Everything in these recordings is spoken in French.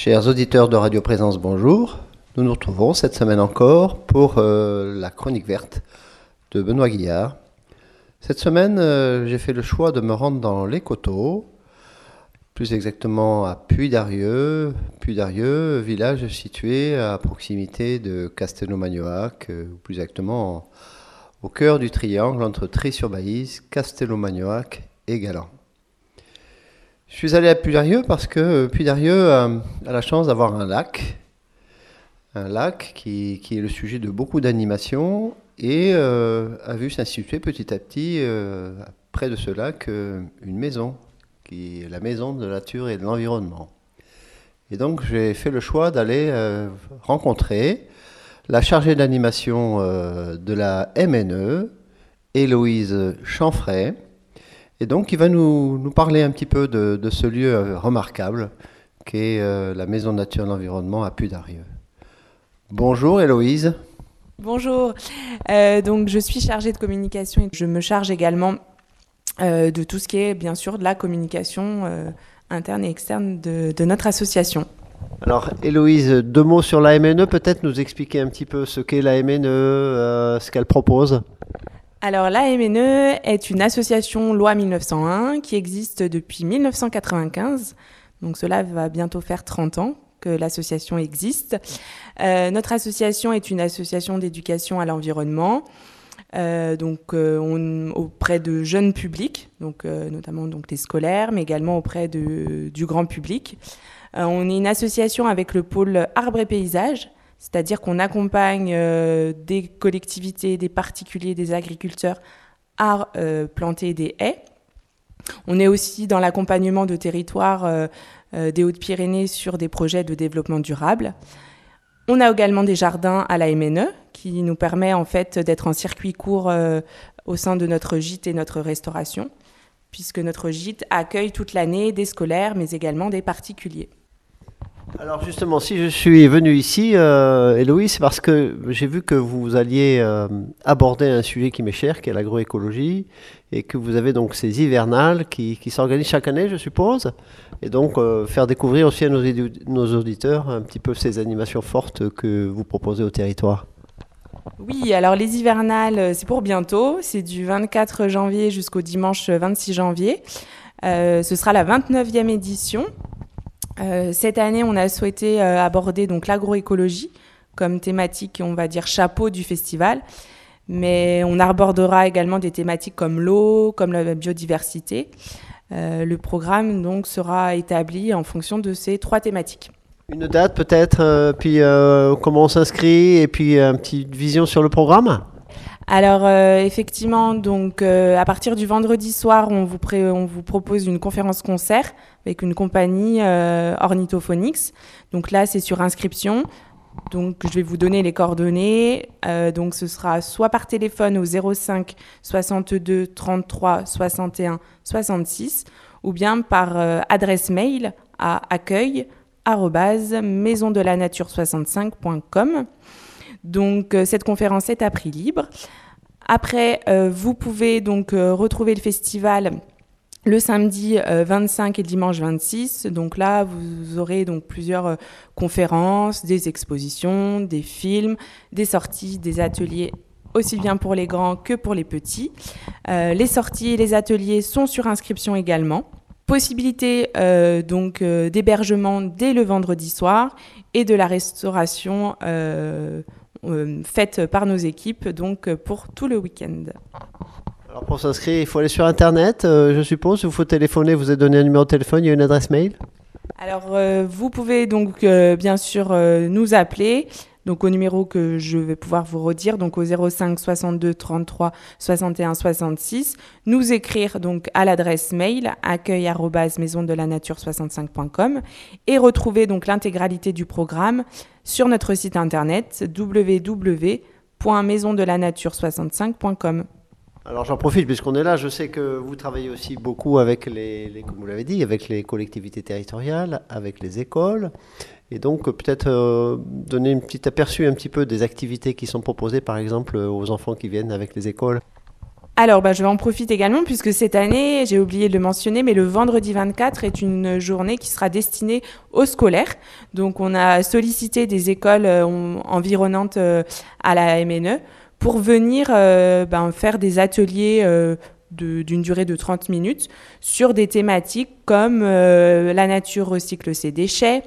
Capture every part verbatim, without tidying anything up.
Chers auditeurs de Radio Présence, bonjour. Nous nous retrouvons cette semaine encore pour euh, la chronique verte de Benoît Guillard. Cette semaine, euh, j'ai fait le choix de me rendre dans les Coteaux, plus exactement à Puy-d'Arieux, Puy-d'Arieux, village situé à proximité de Castelnau-Magnoac, euh, ou plus exactement en, au cœur du triangle entre Trie-sur-Baïse, Castelnau-Magnoac et Galan. Je suis allé à Puy-d'Arieux parce que Puy-d'Arieux a, a la chance d'avoir un lac, un lac qui, qui est le sujet de beaucoup d'animations et euh, a vu s'instituer petit à petit, euh, près de ce lac, euh, une maison, qui est la maison de la nature et de l'environnement. Et donc j'ai fait le choix d'aller euh, rencontrer la chargée d'animation euh, de la M N E, Héloïse Chanfray, et donc il va nous, nous parler un petit peu de, de ce lieu euh, remarquable qu'est euh, la Maison de Nature et de l'Environnement à Puy-d'Arieux. Bonjour Héloïse. Bonjour, euh, donc je suis chargée de communication et je me charge également euh, de tout ce qui est bien sûr de la communication euh, interne et externe de, de notre association. Alors Héloïse, deux mots sur la M N E, peut-être nous expliquer un petit peu ce qu'est la M N E, euh, ce qu'elle propose. Alors la M N E est une association loi mille neuf cent un qui existe depuis mille neuf cent quatre-vingt-quinze, donc cela va bientôt faire trente ans que l'association existe. Euh, notre association est une association d'éducation à l'environnement, euh, donc euh, on, auprès de jeunes publics, donc euh, notamment donc les scolaires, mais également auprès de, du grand public. Euh, on est une association avec le pôle arbre et paysage, c'est-à-dire qu'on accompagne euh, des collectivités, des particuliers, des agriculteurs à euh, planter des haies. On est aussi dans l'accompagnement de territoires euh, euh, des Hautes-Pyrénées sur des projets de développement durable. On a également des jardins à la M N E qui nous permet en fait d'être en circuit court euh, au sein de notre gîte et notre restauration, puisque notre gîte accueille toute l'année des scolaires mais également des particuliers. Alors justement, si je suis venu ici, euh, Héloïse, c'est parce que j'ai vu que vous alliez euh, aborder un sujet qui m'est cher, qui est l'agroécologie, et que vous avez donc ces hivernales qui, qui s'organisent chaque année, je suppose, et donc euh, faire découvrir aussi à nos, édu- nos auditeurs un petit peu ces animations fortes que vous proposez au territoire. Oui, alors les hivernales, c'est pour bientôt, c'est du vingt-quatre janvier jusqu'au dimanche vingt-six janvier. Euh, ce sera la vingt-neuvième édition. Euh, cette année, on a souhaité euh, aborder donc l'agroécologie comme thématique, on va dire, chapeau du festival. Mais on abordera également des thématiques comme l'eau, comme la biodiversité. Euh, le programme donc sera établi en fonction de ces trois thématiques. Une date peut-être, euh, puis euh, comment on s'inscrit, et puis une petite vision sur le programme ? Alors euh, effectivement, donc euh, à partir du vendredi soir, on vous, pré- on vous propose une conférence-concert avec une compagnie euh, Ornithophonix. Donc là, c'est sur inscription. Donc je vais vous donner les coordonnées. Euh, donc ce sera soit par téléphone au zéro cinq soixante-deux trente-trois soixante et un soixante-six ou bien par euh, adresse mail à accueil arobase maison de la nature soixante-cinq point com. Donc euh, cette conférence est à prix libre. Après, euh, vous pouvez donc euh, retrouver le festival le samedi euh, vingt-cinq et le dimanche vingt-six. Donc là, vous aurez donc plusieurs euh, conférences, des expositions, des films, des sorties, des ateliers, aussi bien pour les grands que pour les petits. Euh, les sorties et les ateliers sont sur inscription également. Possibilité euh, donc euh, d'hébergement dès le vendredi soir et de la restauration euh, euh, faite par nos équipes donc pour tout le week-end. Alors pour s'inscrire, il faut aller sur Internet, euh, je suppose. Il faut téléphoner, vous avez donné un numéro de téléphone, il y a une adresse mail. Alors euh, vous pouvez donc euh, bien sûr euh, nous appeler. Donc au numéro que je vais pouvoir vous redire, donc au zéro cinq soixante-deux trente-trois soixante et un soixante-six, nous écrire donc à l'adresse mail accueil arobase maison de la nature soixante-cinq point com et retrouver donc l'intégralité du programme sur notre site internet w w w point maison de la nature soixante-cinq point com. Alors j'en profite puisqu'on est là, je sais que vous travaillez aussi beaucoup avec les, les comme vous l'avez dit, avec les collectivités territoriales, avec les écoles, et donc peut-être euh, donner une petite aperçu un petit peu des activités qui sont proposées par exemple aux enfants qui viennent avec les écoles. Alors, bah, je vais en profiter également puisque cette année, j'ai oublié de le mentionner, mais le vendredi vingt-quatre est une journée qui sera destinée aux scolaires. Donc, on a sollicité des écoles euh, environnantes euh, à la M N E pour venir euh, ben, faire des ateliers euh, de, d'une durée de trente minutes sur des thématiques comme euh, la nature recycle ses déchets,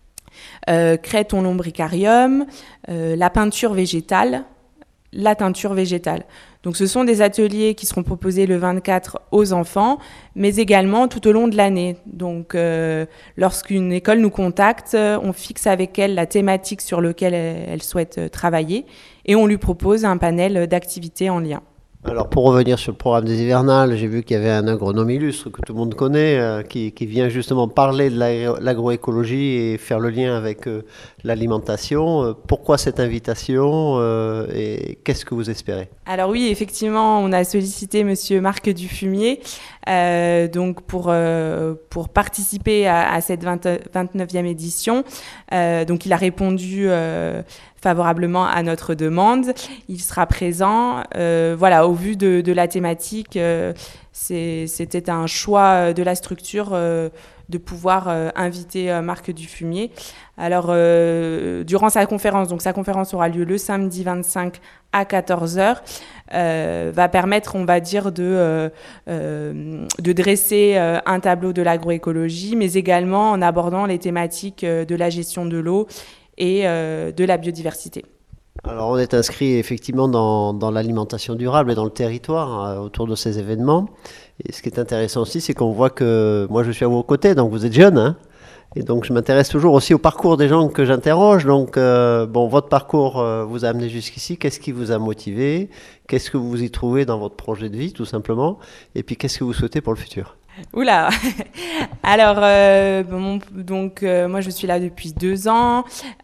euh, crée ton lombricarium, euh, la peinture végétale, la teinture végétale. Donc ce sont des ateliers qui seront proposés le vingt-quatre aux enfants, mais également tout au long de l'année. Donc euh, lorsqu'une école nous contacte, on fixe avec elle la thématique sur laquelle elle, elle souhaite travailler et on lui propose un panel d'activités en lien. Alors pour revenir sur le programme des hivernales, j'ai vu qu'il y avait un agronome illustre que tout le monde connaît, euh, qui, qui vient justement parler de l'agro- l'agroécologie et faire le lien avec euh, l'alimentation. Euh, pourquoi cette invitation euh, et qu'est-ce que vous espérez? Alors oui, effectivement, on a sollicité Monsieur Marc Dufumier euh, donc pour, euh, pour participer à, à cette vingt, vingt-neuvième édition. Euh, donc il a répondu euh, favorablement à notre demande. Il sera présent. Euh, voilà, au vu de, de la thématique, euh, c'est, c'était un choix de la structure euh, de pouvoir euh, inviter euh, Marc Dufumier. Alors, euh, durant sa conférence, donc sa conférence aura lieu le samedi vingt-cinq à quatorze heures, euh, va permettre, on va dire, de, euh, euh, de dresser euh, un tableau de l'agroécologie, mais également en abordant les thématiques euh, de la gestion de l'eau et euh, de la biodiversité. Alors on est inscrit effectivement dans, dans l'alimentation durable et dans le territoire euh, autour de ces événements. Et ce qui est intéressant aussi, c'est qu'on voit que moi je suis à vos côtés, donc vous êtes jeune, hein, et donc je m'intéresse toujours aussi au parcours des gens que j'interroge. Donc euh, bon, votre parcours euh, vous a amené jusqu'ici. Qu'est-ce qui vous a motivé? Qu'est-ce que vous y trouvez dans votre projet de vie, tout simplement? Et puis qu'est-ce que vous souhaitez pour le futur? Oula. Alors, euh, bon, donc euh, moi je suis là depuis deux ans.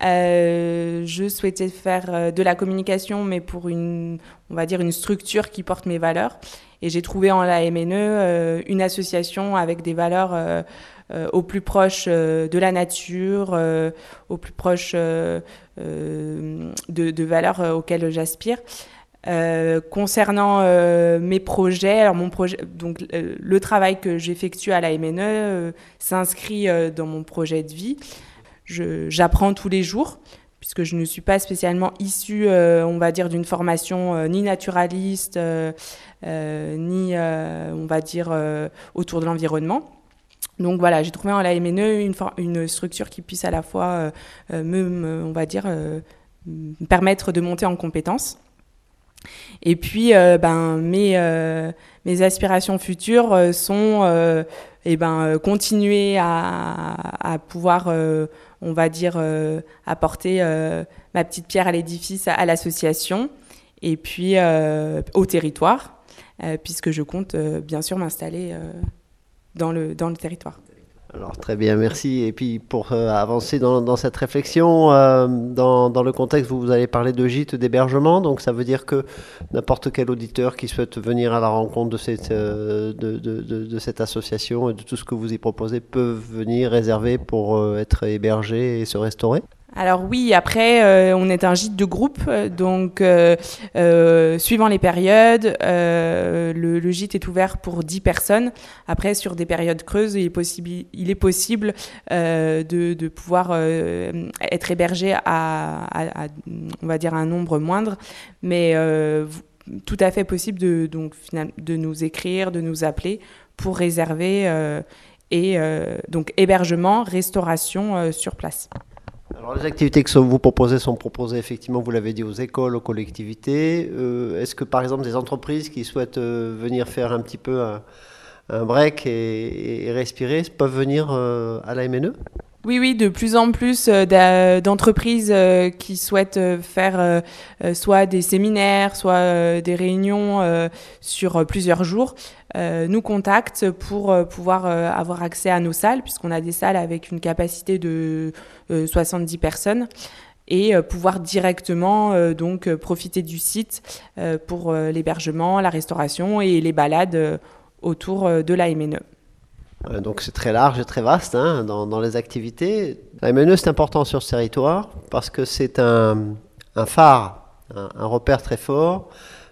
Euh, je souhaitais faire euh, de la communication, mais pour une, on va dire une structure qui porte mes valeurs. Et j'ai trouvé en la M N E euh, une association avec des valeurs euh, euh, au plus proche euh, de la nature, euh, au plus proche euh, euh, de, de valeurs euh, auxquelles j'aspire. Euh, concernant euh, mes projets, alors mon projet, donc euh, le travail que j'effectue à la M N E euh, s'inscrit euh, dans mon projet de vie. Je, j'apprends tous les jours puisque je ne suis pas spécialement issue, euh, on va dire, d'une formation euh, ni naturaliste, euh, euh, ni, euh, on va dire, euh, autour de l'environnement. Donc voilà, j'ai trouvé en la M N E une, for- une structure qui puisse à la fois euh, me, me, on va dire, euh, me permettre de monter en compétences. Et puis, euh, ben, mes, euh, mes aspirations futures euh, sont euh, eh ben, euh, continuer à, à pouvoir, euh, on va dire, euh, apporter euh, ma petite pierre à l'édifice à, à l'association et puis euh, au territoire, euh, puisque je compte euh, bien sûr m'installer euh, dans le, dans le territoire. Alors très bien, merci. Et puis pour euh, avancer dans, dans cette réflexion, euh, dans, dans le contexte où vous allez parler de gîtes d'hébergement, donc ça veut dire que n'importe quel auditeur qui souhaite venir à la rencontre de cette, euh, de, de, de, de cette association et de tout ce que vous y proposez peut venir réserver pour euh, être hébergé et se restaurer? Alors oui, après, euh, on est un gîte de groupe, donc euh, euh, suivant les périodes, euh, le, le gîte est ouvert pour dix personnes. Après, sur des périodes creuses, il est possible, il est possible euh, de, de pouvoir euh, être hébergé à, à, à, on va dire, un nombre moindre, mais euh, tout à fait possible de, donc, de nous écrire, de nous appeler pour réserver euh, et euh, donc hébergement, restauration euh, sur place. Alors les activités que vous proposez sont proposées effectivement, vous l'avez dit, aux écoles, aux collectivités. Euh, est-ce que par exemple des entreprises qui souhaitent euh, venir faire un petit peu un, un break et, et respirer peuvent venir euh, à la M N E? Oui, oui, de plus en plus euh, d'entreprises euh, qui souhaitent euh, faire euh, soit des séminaires, soit euh, des réunions euh, sur plusieurs jours, euh, nous contactent pour euh, pouvoir euh, avoir accès à nos salles, puisqu'on a des salles avec une capacité de euh, soixante-dix personnes, et euh, pouvoir directement euh, donc euh, profiter du site euh, pour euh, l'hébergement, la restauration et les balades euh, autour euh, de la M N E. Donc c'est très large et très vaste hein, dans, dans les activités. La M N E c'est important sur ce territoire parce que c'est un, un phare, un, un repère très fort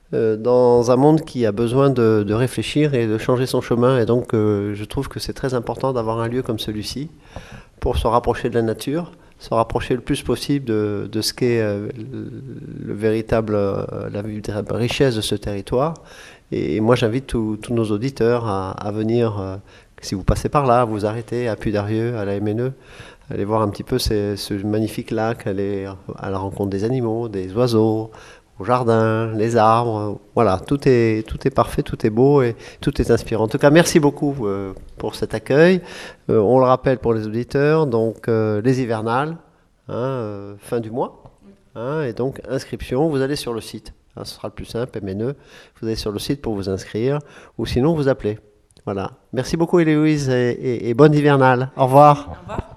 euh, dans un monde qui a besoin de, de réfléchir et de changer son chemin. Et donc, euh, je trouve que c'est très important d'avoir un lieu comme celui-ci pour se rapprocher de la nature, se rapprocher le plus possible de, de ce qu'est euh, le, le véritable, euh, la véritable richesse de ce territoire. Et, et moi, j'invite tous nos auditeurs à, à venir, euh, si vous passez par là, vous arrêtez à Puy-d'Arieux, à la M N E, allez voir un petit peu ces, ce magnifique lac, aller à la rencontre des animaux, des oiseaux, au jardin, les arbres. Voilà, tout est, tout est parfait, tout est beau et tout est inspirant. En tout cas, merci beaucoup euh, pour cet accueil. Euh, on le rappelle pour les auditeurs, donc euh, les hivernales, hein, euh, fin du mois. Hein, et donc, inscription, vous allez sur le site. Hein, ce sera le plus simple, M N E. Vous allez sur le site pour vous inscrire ou sinon vous appelez. Voilà. Merci beaucoup, Héloïse, et, et, et bonne hivernale. Au revoir. Au revoir.